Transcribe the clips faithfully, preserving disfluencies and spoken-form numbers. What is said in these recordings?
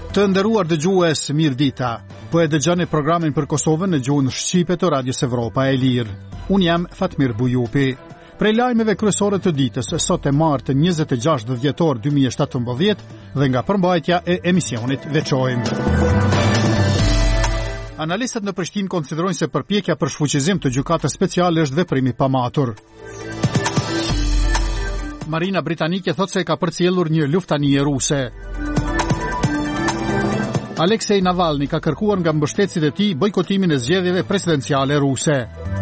Të nderuar dëgjues, mirëdita. Po e dëgjoni programin për Kosovën në gjuhën shqipe të Radios Evropa e Lirë. Unë jam Fatmir Bujupi. Prej lajmeve kryesore të ditës, sot e martë njëzet e gjashtë dhjetor dy mijë e shtatëmbëdhjetë dhe nga përmbajtja e emisionit veçojmë. Analistët në Prishtinë konsiderojnë se përpjekja për shfuqizim të gjykatës speciale është veprim i pamatur. Marina britanike thotë se ka përcjellur një luftanie ruse. Aleksej Navalny ka kërkuar nga mbështetësit e tij bojkotimin e zgjedhjeve presidenciale ruse.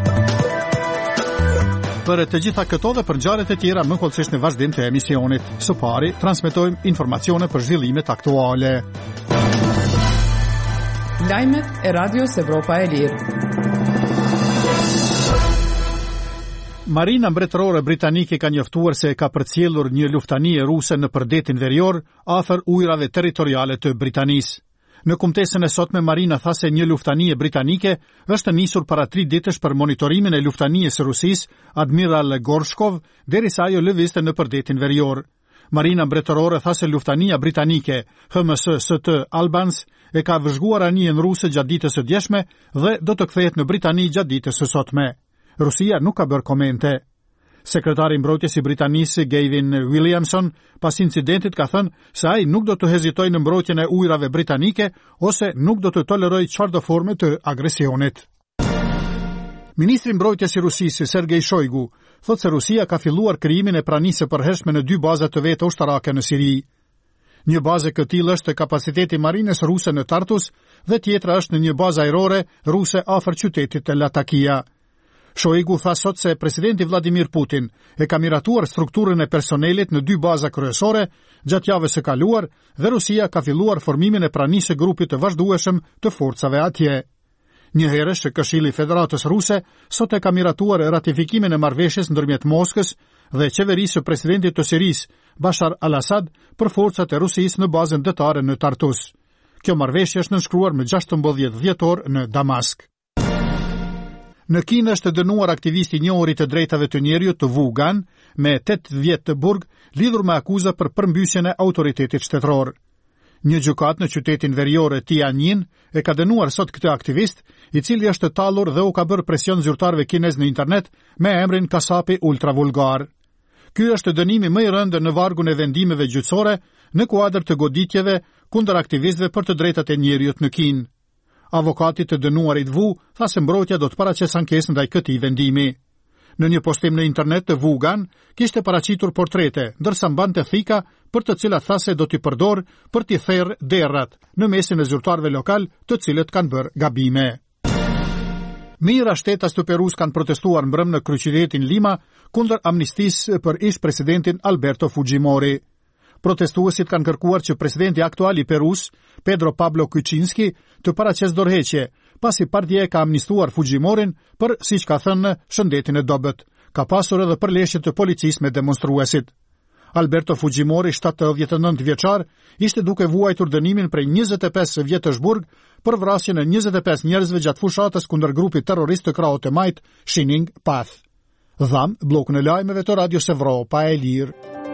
Për të gjitha këto dhe për ngjarjet e tjera më kollësisht në vazhdim të emisionit. Së pari, transmetojmë informacione për zhvillimet aktuale. Lajmet e Radios Evropa e Lirë. Marina mbretërore britanike ka njoftuar se ka përcjellur një luftanie ruse në përdetin verior afër ujrave territoriale të Britanisë. Në kumtesën e sotme, Marina tha se një luftanie britanike është nisur para tri ditësh për monitorimin e luftanies së Rusisë, Admiral Gorshkov, derisa ajo lëvizte në përdetin verior. Marina mbretërore tha se luftania britanike H M S S T Albans e ka vëzhguar anijen ruse gjatë ditës së djeshme dhe do të kthehet në Britani gjatë ditës së sotme. Rusia nuk ka bërë komente. Sekretari i mbrojtjes i Britanisë Gavin Williamson pas incidentit ka thënë se ai nuk do të hezitojë në mbrojtjen e ujrave britanike ose nuk do të tolerojë çfarëdo forme të agresionit. Ministri i mbrojtjes i Rusisë Sergej Shoigu thotë se Rusia ka filluar krijimin e pranisë së përhershme në dy baza të veta ushtarake në Siri. Një bazë e këtij është kapaciteti marines ruse në Tartus dhe tjetra është në një bazë ajrore ruse afër qytetit Latakia. Shoigu tha sot se presidenti Vladimir Putin e ka miratuar strukturën e personelit në dy baza kryesore gjatë javës së kaluar dhe Rusia ka filluar formimin e pranisë së grupit të vazhdueshëm të forcave atje. Njëherësh që Këshilli i Federatës Ruse sot e ka miratuar ratifikimin e marrëveshjes ndërmjet Moskës dhe qeverisë së presidentit të Sirisë Bashar al-Assad për forcat e Rusisë në bazën detare në Tartus. Kjo marrëveshje është nënshkruar më gjashtëmbëdhjetë dhjetor në Damask. Në Kinë është dënuar aktivisti i njohur i të drejtave të njerëzit të Wu Gan me tetë vjet të burg lidhur me akuza për përmbysjen e autoritetit shtetëror. Një gjykatë në qytetin verior Tianjin e ka dënuar sot këtë aktivist, i cili është tallur dhe u ka bërë presion zyrtarëve kinez në internet me emrin kasapi ultravulgar. Ky është dënimi më i rëndë në vargun e vendimeve gjyqësore në kuadër të goditjeve kundër aktivistëve për të drejtat e njerëzit në Kinë. Avokati të dënuarit Wu tha se mbrojtja do të paraqesë ankesë ndaj këtij vendimi. Në një postim në internet të Wu Gan kishte paraqitur portrete, ndërsa mbante thika për të cilat tha se do t'i përdor për t'i therrë derrat në mesin e zyrtarëve lokal, të cilët kanë bërë gabime. Mijëra shtetas të Perus kanë protestuar mbrëm në kryeqytetin Lima kundër amnistisë për ish presidentin Alberto Fujimori. Protestuesit kanë kërkuar që presidenti aktual i Perus, Pedro Pablo Kuczynski, të paraqesë dorëheqje, pasi partia ka amnistuar Fujimorin për, siç ka thënë, shëndetin e dobët. Ka pasur edhe përleshje të policisë me demonstruesit. Alberto Fujimori, shtatëdhjetë e nëntë vjeçar, ishte duke vuajtur dënimin prej njëzet e pesë vjetësh burg për vrasjen e njëzet e pesë njerëzve gjatë fushatës kundër grupit terrorist të krahut të majt Shining Path. Dham, bllokun e lajmeve të Radios Evropa e Lirë.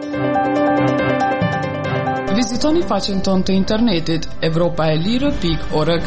Vizitoni faqen tonë të internetit evropaelire pikë org.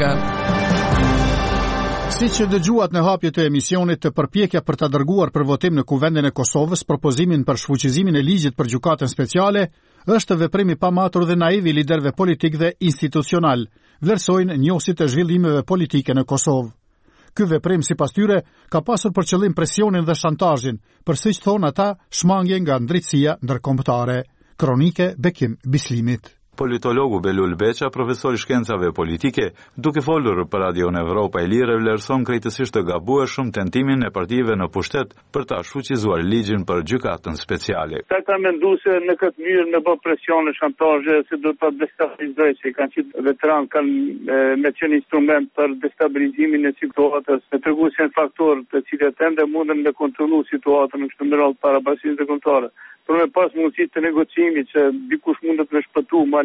Si që dëgjuat në hapje të emisionit, të përpjekja për të dërguar për votim në Kuvendin e Kosovës propozimin për shfuqizimin e ligjit për gjykatën speciale është veprim i pamatur dhe naiv i liderëve politik dhe institucional, vlerësojnë njohësit e zhvillimeve politike në Kosovë. Ky veprim sipas tyre ka pasur për qëllim presionin dhe shantazhin, për siç thonë ata, shmangje nga ndritësia ndërkombëtare. Kronike Bekim Bislimit. Politologu Belul Beqa, profesor i shkencave politike, duke folur për Radion Evropa e Lirë, vlerëson krejtësisht të gabueshëm tentimin e partive në pushtet për ta shfuqizuar ligjin për gjykatën speciale. Ata kanë menduar se në këtë mënyrë me bë presion e shantazhe se do ta destabilizojë, se kanë qenë veteran kanë me qenë instrument për destabilizimin e situatës, me treguar faktorë të cilët ende mundën me kontrollu situatën në këtë mënyrë para bashkisë ndërkombëtare. Për me pas mundësi të negociimit që dikush mund të shpëtu mal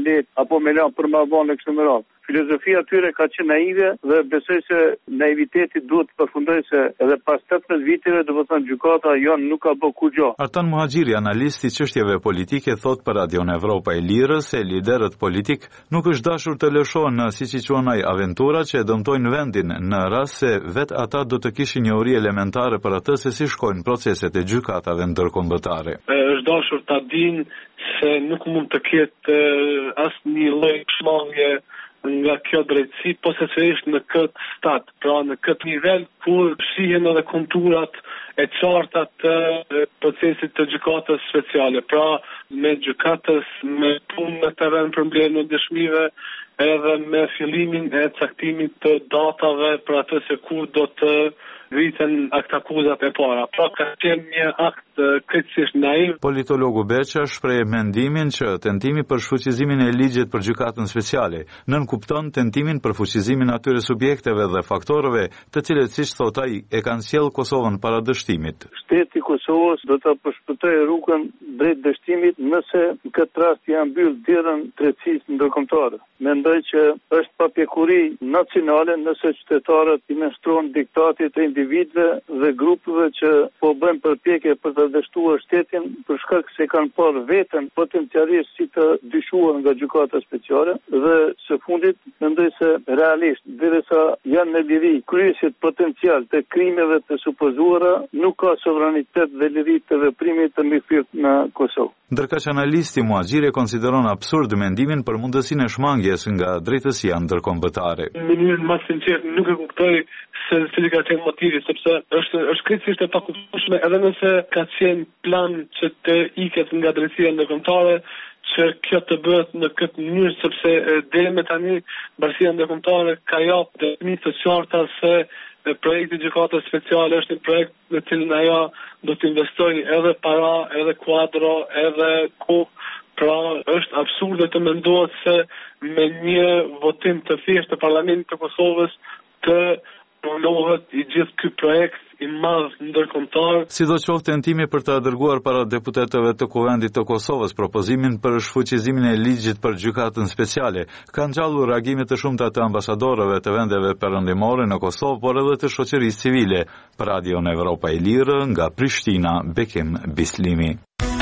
le apo me lan për ma vonë kështu me radhë. Filozofia atyre ka qenë naive dhe besoj se naiviteti duhet të përfundojë se edhe pas tetëmbëdhjetë viteve do të thonë gjykata jonë nuk ka bë kurrë. Artan Muhaxhiri, analisti i çështjeve politike, thot për Radion Evropa e Lirës se liderët politik nuk është dashur të lëshohen në siç i quajnë ai aventura që dëmtojnë vendin në rast se vet ata do të kishin një uri elementare për atë se si shkojnë proceset e gjykatave ndërkombëtare. Është dashur ta dinë se nuk mund të ketë asnjë lloj shmangje nga kjo drejtësi, po se në këtë stat, pra në këtë nivel kur shihen edhe konturat e qarta të procesit të gjykatës speciale, pra me gjykatës, me punë në terren për mbledhjen e dëshmive, edhe me fillimin e caktimit të datave për atë se kur do të rriten akt akuzat e para. Pra ka qenë një akt krejtësisht naiv. Politologu Beqa shpreh mendimin që tentimi për shfuqizimin e ligjit për gjykatën speciale nënkupton tentimin për fuqizimin atyre subjekteve dhe faktorëve të cilët, siç thot ai, e kanë sjellë Kosovën para dështimit. Shteti i Kosovës do ta përshpëtojë rrugën drejt dështimit nëse në këtë rast janë mbyll derën drejtësisë ndërkombëtare. Mendoj që është papjekuri nacionale nëse qytetarët i menstruon diktatit të individëve dhe grupeve që po bëjnë përpjekje për të dështuar shtetin për shkak se kanë parë veten potencialisht si të dyshuar nga gjykata speciale dhe së fundit mendoj se realisht derisa janë në liri kryesit potencial të krimeve të supozuara nuk ka sovranitet dhe liri të veprimit të mirëfirt në Kosovë. Ndërkaq analisti Muhaxhiri konsideron absurd mendimin për mundësinë e shmangjes nga drejtësia ndërkombëtare. Në mënyrë më sinqertë nuk e kuptoj se cili ka qenë motivi, sepse është është krejtësisht e pakuptueshme edhe nëse ka qenë plan që të iket nga drejtësia ndërkombëtare që kjo të bëhet në këtë mënyrë, sepse deri me tani Bashkia Ndërkombëtare ka japë dëshmi të qarta se projekti gjykatës speciale është një projekt në cilin ajo do të investojë edhe para, edhe kuadro, edhe kohë. Pra është absurde të mendohet se me një votim të thjeshtë të Parlamentit të Kosovës të punohet i gjithë ky projekt i madh ndërkombëtar. Sidoqoftë, tentimi për të dërguar para deputetëve të Kuvendit të Kosovës propozimin për shfuqizimin e ligjit për gjykatën speciale ka ngjallur reagime të shumta të ambasadorëve të vendeve perëndimore në Kosovë, por edhe të shoqërisë civile. Për Radion Evropa e Lirë nga Prishtina, Bekim Bislimi.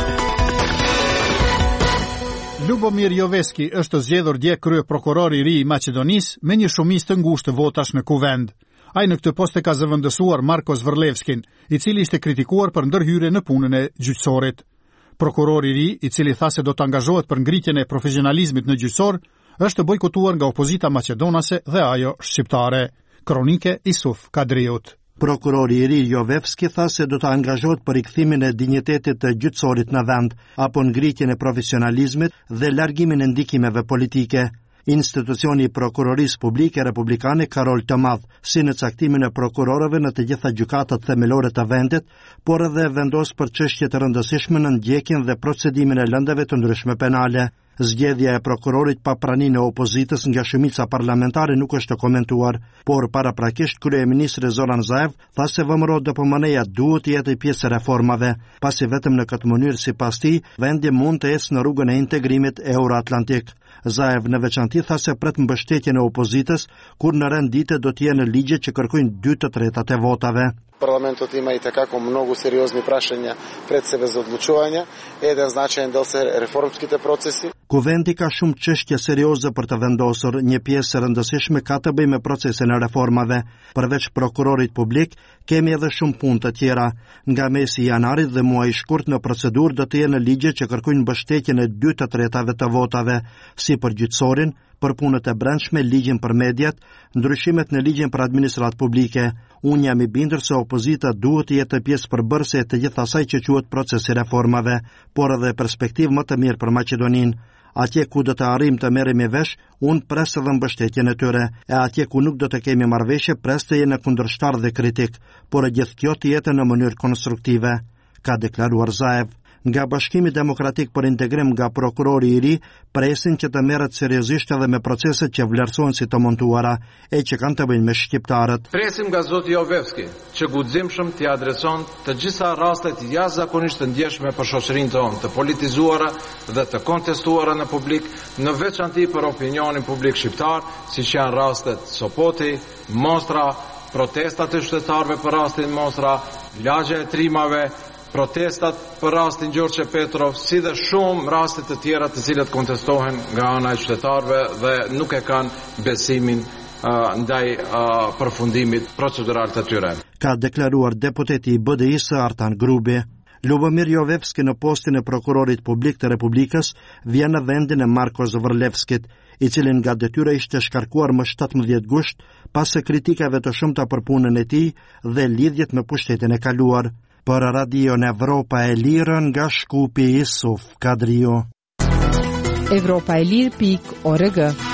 Lubomir Joveski është zgjedhur dje krye prokurori i ri i Maqedonisë me një shumicë të ngushtë votash në kuvend. Ai në këtë post e ka zëvendësuar Marko Zvrlevskin, i cili ishte kritikuar për ndërhyrje në punën e gjyqësorit. Prokurori i ri, i cili tha se do të angazhohet për ngritjen e profesionalizmit në gjyqësor, është bojkotuar nga opozita maqedonase dhe ajo shqiptare. Kronike Isuf Kadriut. Prokurori i ri Jovevski tha se do të angazhohet për rikthimin e dinjitetit të gjyqësorit në vend, apo ngritjen e profesionalizmit dhe largimin e ndikimeve politike. Institucioni i Prokurorisë Publike Republikane ka rol të madh si në caktimin e prokurorëve në të gjitha gjykatat themelore të vendit, por edhe vendos për çështje të rëndësishme në ndjekjen dhe procedimin e lëndeve të ndryshme penale. Zgjedhja e prokurorit pa praninë e opozitës nga shumica parlamentare nuk është komentuar, por paraprakisht kryeministri Zoran Zaev tha se V M R O D P M N-ja duhet të jetë pjesë e reformave, pasi vetëm në këtë mënyrë sipas tij vendi mund të ecë në rrugën e integrimit euroatlantik. Zaev në veçanti tha se pret mbështetjen e opozitës kur në rendite do të jenë ligje që kërkojnë dy të tretat e votave. Парламентот има и такако многу сериозни прашања пред себе за одлучување, еден значаен дел се реформските процеси. Kuvendi ka shumë çështje serioze për të vendosur, një pjesë e rëndësishme ka të bëjë me procesin e reformave. Përveç prokurorit publik, kemi edhe shumë punë të tjera. Nga mesi i janarit dhe muaji i shkurt në procedurë do të jenë ligje që kërkojnë mbështetjen e dy të tretave të votave, si për gjyqësorin, për punët e brendshme, ligjin për mediat, ndryshimet në ligjin për administratë publike. Unë jam i bindur se opozita duhet të jetë pjesë përbërëse të gjithë asaj që quhet procesi reformave, por edhe perspektivë më të mirë për Maqedoninë. Atje ku do të arrijmë të merremi vesh, unë pres edhe mbështetjen e tyre, e atje ku nuk do të kemi marrëveshje, pres të jenë kundërshtar dhe kritik, por e gjithë kjo të jetë në mënyrë konstruktive, ka deklaruar Zaev. Nga Bashkimi Demokratik për Integrim nga prokurori i ri presin që të merret seriozisht edhe me proceset që vlerësohen si të montuara e që kanë të bëjnë me shqiptarët. Presim nga zoti Jovevski që guximshëm t'i adreson të gjitha rastet jashtëzakonisht të ndjeshme për shoqërinë tonë, të politizuara dhe të kontestuara në publik, në veçanti për opinionin publik shqiptar, siç janë rastet Sopoti, Mostra, protestat e qytetarëve për rastin Mostra, lagja e trimave, protestat për rastin Gjorgje Petrov, si dhe shumë rastet të tjera të cilat kontestohen nga ana e qytetarëve dhe nuk e kanë besimin uh, ndaj uh, përfundimit procedural të tyre. Ka deklaruar deputeti i B D I-së Artan Grubi. Lubomir Jovevski në postin e prokurorit publik të Republikës vjen në vendin e Markos Vrlevskit, i cili nga detyra ishte shkarkuar më shtatëmbëdhjetë gusht pas së kritikave të shumta për punën e tij dhe lidhjet me pushtetin e kaluar. Për Radion Evropa e Lirë nga Shkupi Isuf Kadrio. Evropa e Lirë pikë org.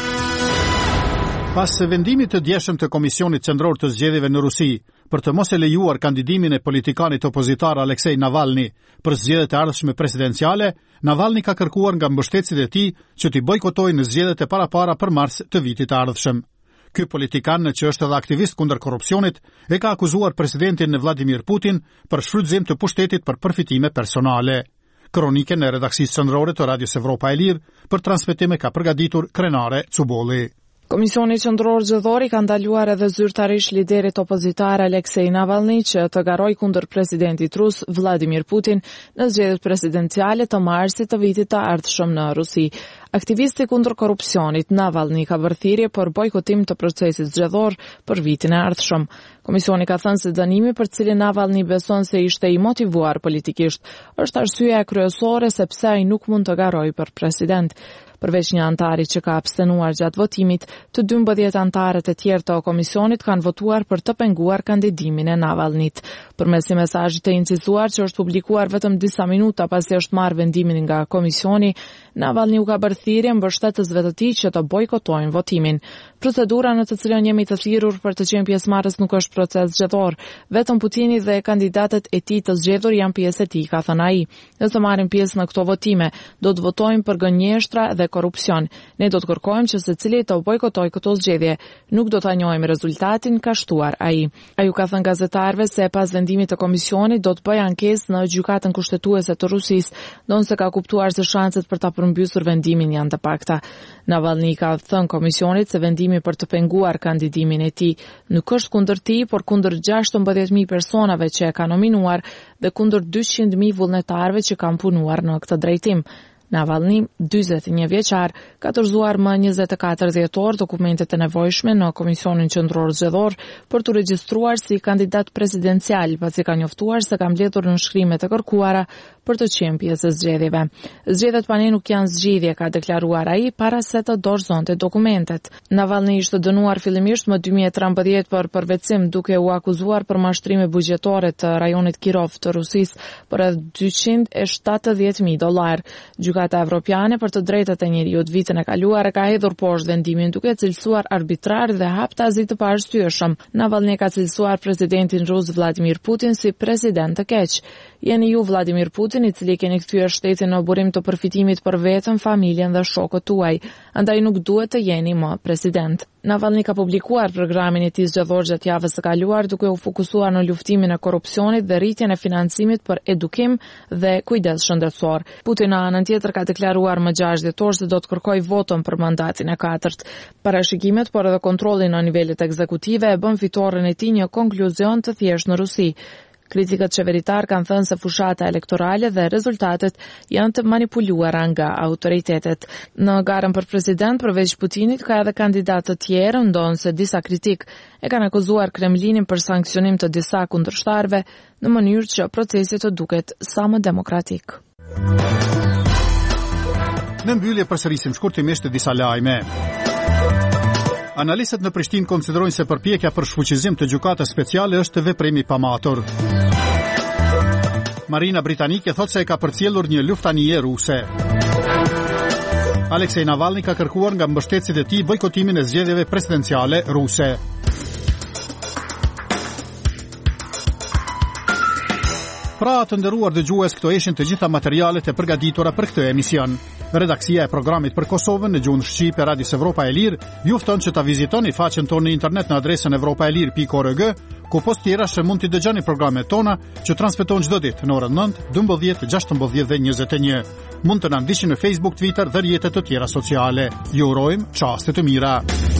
Pas vendimit të djeshëm të Komisionit Qendror të Zgjedhjeve në Rusi për të mos e lejuar kandidimin e politikanit opozitar Aleksej Navalni për zgjedhjet e ardhshme presidenciale, Navalni ka kërkuar nga mbështetësit e tij që t'i bojkotojnë zgjedhjet e parapara për mars të vitit të ardhshëm. Ky politikan, që është edhe aktivist kundër korrupsionit, e ka akuzuar presidentin Vladimir Putin për shfrytëzim të pushtetit për përfitime personale. Kronikën e redaksisë qendrore të Radios Evropa e Lirë për transmetime ka përgatitur Krenare Cubolli. Komisioni Qendror Zgjedhor i ka ndaluar edhe zyrtarisht liderit opozitar Aleksej Navalni që të garoj kundër presidentit rus Vladimir Putin në zgjedhjet presidenciale të marsit të vitit të ardhshëm në Rusi. Aktivisti kundër korrupsionit Navalni ka bërë thirrje për bojkotim të procesit zgjedhor për vitin e ardhshëm. Komisioni ka thënë se dënimi për cilin Navalni beson se ishte i motivuar politikisht është arsyeja kryesore sepse ai nuk mund të garojë për president. Përveç një antari që ka abstenuar gjatë votimit, të dymbëdhjetë antarët e tjerë të komisionit kanë votuar për të penguar kandidimin e Navalnit. Përmes një mesazhi të incizuar që është publikuar vetëm disa minuta pasi është marrë vendimin nga komisioni, Navalni u ka bërë thirrje mbështetësve të tij që të bojkotojnë votimin. Procedura në të cilën jemi të thirrur për të qenë pjesëmarrës nuk është proces zgjedhor. Vetëm Putini dhe kandidatët e tij të zgjedhur janë pjesë e tij, ka thënë ai. Nëse marrim pjesë në këto votime, do të votojmë për gënjeshtra dhe korrupsion. Ne do të kërkojmë që secili të bojkotojë këto zgjedhje. Nuk do ta njohim rezultatin, ka shtuar ai. Ai u ka thënë gazetarëve se pas vendimit të komisionit do të bëjë ankesë në gjykatën kushtetuese të Rusisë, ndonse ka kuptuar se shanset për ta përmbysur vendimin janë të pakta. Navalni ka thënë komisionit se vendimi për të penguar kandidimin e tij nuk është kundër tij, por kundër gjashtëmbëdhjetë mijë personave që e kanë nominuar dhe kundër dyqind mijë vullnetarëve që kanë punuar në këtë drejtim. Navalni, dyzet e një vjeçar, ka dorëzuar më njëzet e katër dhjetor dokumentet e nevojshme në Komisionin Qendror Zgjedhor për të regjistruar si kandidat presidencial, pasi ka njoftuar se ka mbledhur nënshkrimet e kërkuara për të qenë pjesë e zgjedhjeve. Zgjedhjet pa ne nuk janë zgjidhje, ka deklaruar ai para se të dorëzonte dokumentet. Navalni ishte dënuar fillimisht më dy mijë e trembëdhjetë për përvetësim, duke u akuzuar për mashtrime buxhetore të rajonit Kirov të Rusisë për rreth dyqind e shtatëdhjetë mijë dollar. Gjykata Evropiane për të drejtat e njeriut vitin e kaluar e ka hedhur poshtë vendimin duke cilësuar arbitrar dhe haptazi të paarsyeshëm. Navalni ka cilësuar presidentin rus Vladimir Putin si president të keq. Jeni ju Vladimir Putin i cili keni kthyer shtetin në burim të përfitimit për veten, familjen dhe shokët tuaj. Andaj nuk duhet të jeni më president. Navalni ka publikuar programin e tij zgjedhor gjatë javës së kaluar duke u fokusuar në luftimin e korrupsionit dhe rritjen e financimit për edukim dhe kujdes shëndetësor. Putin në anën tjetër ka deklaruar më gjashtë dhjetor se do të kërkojë votën për mandatin e katërt. Parashikimet, por edhe kontrolli në nivelet ekzekutive e bën fitoren e tij një konkluzion të thjeshtë në Rusi. Kritikët qeveritar kanë thënë se fushata elektorale dhe rezultatet janë të manipuluara nga autoritetet. Në garën për president, përveç Putinit, ka edhe kandidatë të tjerë, ndonse disa kritik e kanë akuzuar Kremlinin për sankcionim të disa kundërshtarëve në mënyrë që procesi të duket sa më demokratik. Në mbyllje përsërisim shkurtimisht disa lajme. Analistët në Prishtinë konsiderojnë se përpjekja për shfuqizim të gjykatës speciale është veprim i pamatur. Marina britanike thotë se e ka përcjellur një luftanie ruse. Aleksej Navalni ka kërkuar nga mbështetësit e tij bojkotimin e zgjedhjeve presidenciale ruse. Pra të nderuar dëgjues, këto ishin të gjitha materialet e përgatitura për këtë emision. Redaksia e programit për Kosovën në gjuhën shqipe e Radios Evropa e Lirë ju fton që ta vizitoni faqen tonë në internet në adresën evropaelir pikë org, ku post tjera që mund t'i dëgjoni programet tona që transmeton çdo ditë në orën nëntë, dymbëdhjetë, gjashtëmbëdhjetë dhe njëzet e një. Mund të na ndiqni në Facebook, Twitter dhe rrjetet të tjera sociale. Ju urojmë çaste të mira.